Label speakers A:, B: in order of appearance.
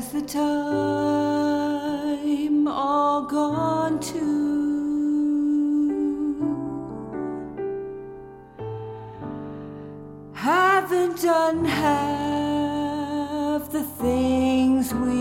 A: Has the time all gone too? Haven't done half the things we